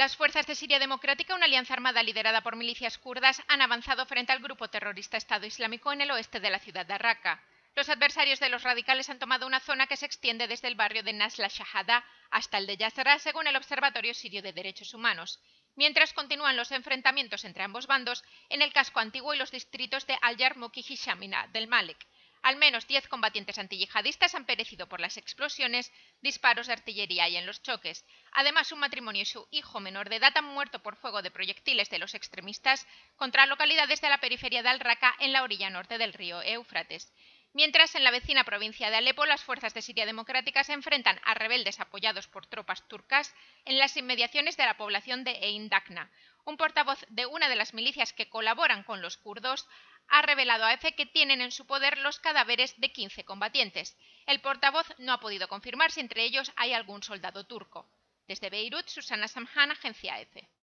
Las fuerzas de Siria Democrática, una alianza armada liderada por milicias kurdas, han avanzado frente al grupo terrorista Estado Islámico en el oeste de la ciudad de Raqqa. Los adversarios de los radicales han tomado una zona que se extiende desde el barrio de Nasla Shahada hasta el de Yazra, según el Observatorio Sirio de Derechos Humanos, mientras continúan los enfrentamientos entre ambos bandos en el casco antiguo y los distritos de Al-Yarmouk y Hishamina del Malek. Al menos 10 combatientes antiyihadistas han perecido por las explosiones, disparos de artillería y en los choques. Además, un matrimonio y su hijo menor de edad han muerto por fuego de proyectiles de los extremistas contra localidades de la periferia de Al-Raqqa en la orilla norte del río Éufrates. Mientras, en la vecina provincia de Alepo, las fuerzas de Siria Democrática se enfrentan a rebeldes apoyados por tropas turcas en las inmediaciones de la población de Ein Dakna. Un portavoz de una de las milicias que colaboran con los kurdos ha revelado a EFE que tienen en su poder los cadáveres de 15 combatientes. El portavoz no ha podido confirmar si entre ellos hay algún soldado turco. Desde Beirut, Susana Samhan, Agencia EFE.